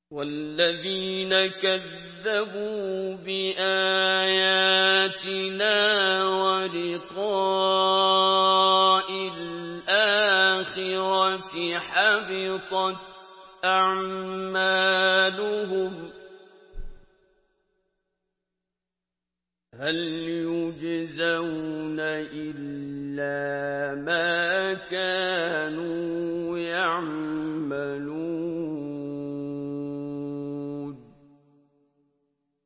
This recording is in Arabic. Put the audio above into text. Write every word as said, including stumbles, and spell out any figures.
وَالَّذِينَ كَذَّبُوا بِآيَاتِنَا وَلِقَاءِ الْآخِرَةِ حَبِطَتْ أَعْمَالُهُمْ هَلْ يُجْزَوْنَ إِلَّا مَا كَانُوا يَعْمَلُونَ